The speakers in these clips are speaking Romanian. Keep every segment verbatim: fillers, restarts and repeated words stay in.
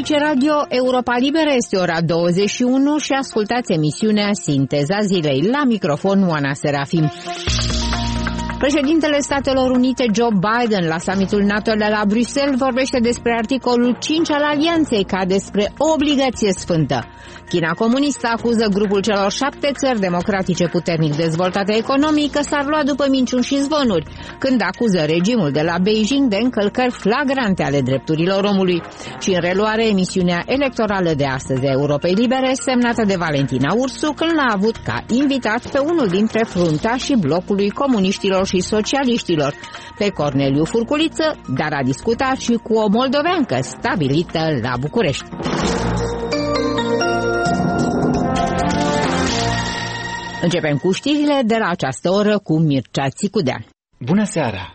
Aici Radio Europa Liberă, este ora douăzeci și unu și ascultați emisiunea Sinteza Zilei. La microfon Oana Serafim. Președintele Statelor Unite Joe Biden la summitul NATO de la Bruxelles vorbește despre articolul cinci al alianței ca despre o obligație sfântă. China comunistă acuză grupul celor șapte țări democratice puternic dezvoltate economic că s-ar lua după minciuni și zvonuri, când acuză regimul de la Beijing de încălcări flagrante ale drepturilor omului. Și în reluare emisiunea electorală de astăzi a Europei Libere, semnată de Valentina Ursu, când l-a avut ca invitat pe unul dintre fruntașii blocului comuniștilor și socialiștilor, pe Corneliu Furculiță, dar a discutat și cu o moldoveancă stabilită la București. Începem cu știrile de la această oră cu Mircea Țicudean. Bună seara!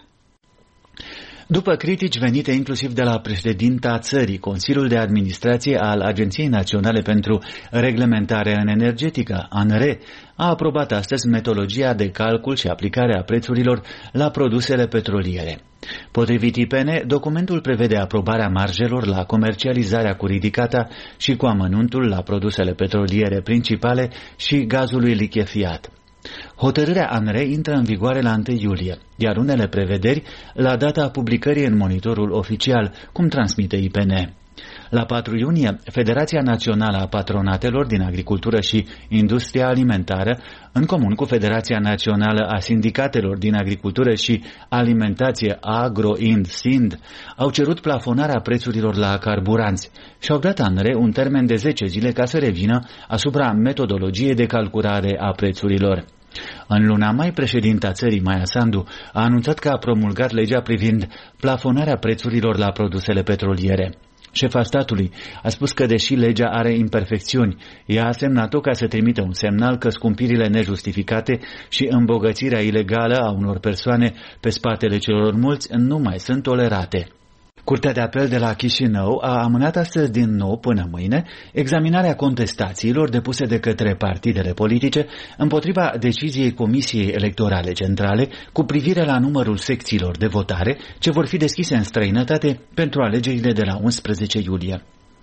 După critici venite inclusiv de la președinta țării, Consiliul de Administrație al Agenției Naționale pentru Reglementare în Energetică, ANRE, a aprobat astăzi metodologia de calcul și aplicare a prețurilor la produsele petroliere. Potrivit I P N, documentul prevede aprobarea marjelor la comercializarea cu ridicata și cu amănuntul la produsele petroliere principale și gazului lichefiat. Hotărârea ANRE intră în vigoare la întâi iulie, iar unele prevederi la data publicării în monitorul oficial, cum transmite I P N. La patru iunie, Federația Națională a Patronatelor din Agricultură și Industria Alimentară, în comun cu Federația Națională a Sindicatelor din Agricultură și Alimentație Agro-Ind-Sind, au cerut plafonarea prețurilor la carburanți și au dat ANRE un termen de zece zile ca să revină asupra metodologiei de calculare a prețurilor. În luna mai, președinta țării, Maia Sandu, a anunțat că a promulgat legea privind plafonarea prețurilor la produsele petroliere. Șefa statului a spus că, deși legea are imperfecțiuni, ea a semnat-o ca să trimită un semnal că scumpirile nejustificate și îmbogățirea ilegală a unor persoane pe spatele celor mulți nu mai sunt tolerate. Curtea de apel de la Chișinău a amânat astăzi din nou până mâine examinarea contestațiilor depuse de către partidele politice împotriva deciziei Comisiei Electorale Centrale cu privire la numărul secțiilor de votare ce vor fi deschise în străinătate pentru alegerile de la unsprezece iulie.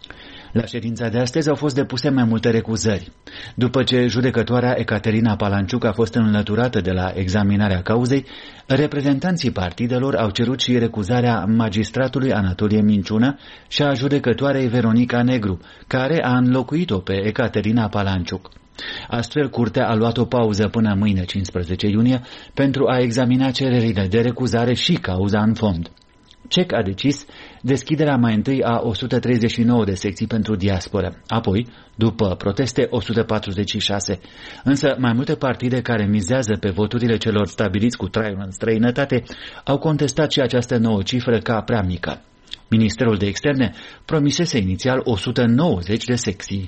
La ședința de astăzi au fost depuse mai multe recuzări. După ce judecătoarea Ecaterina Palanciuc a fost înlăturată de la examinarea cauzei, reprezentanții partidelor au cerut și recuzarea magistratului Anatolie Minciună și a judecătoarei Veronica Negru, care a înlocuit-o pe Ecaterina Palanciuc. Astfel, curtea a luat o pauză până mâine, cincisprezece iunie, pentru a examina cererile de recuzare și cauza în fond. C E C a decis deschiderea mai întâi a o sută treizeci și nouă de secții pentru diasporă, apoi, după proteste, o sută patruzeci și șase. Însă mai multe partide care mizează pe voturile celor stabiliți cu traiul în străinătate au contestat și această nouă cifră ca prea mică. Ministerul de Externe promisese inițial o sută nouăzeci de secții.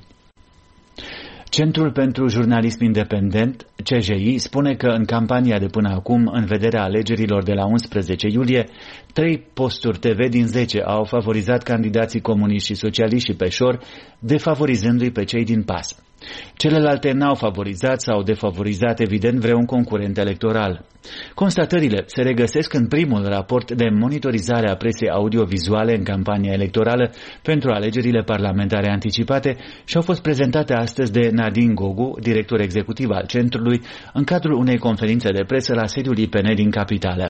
Centrul pentru Jurnalism Independent, C J I, spune că în campania de până acum, în vederea alegerilor de la unsprezece iulie, trei posturi T V din zece au favorizat candidații comuniști și socialiști și peșori, defavorizându-i pe cei din P A S. Celelalte n-au favorizat sau defavorizat evident vreun concurent electoral. Constatările se regăsesc în primul raport de monitorizare a presei audiovizuale în campania electorală pentru alegerile parlamentare anticipate și au fost prezentate astăzi de Nadine Gogu, director executiv al centrului, în cadrul unei conferințe de presă la sediul I P N din capitală.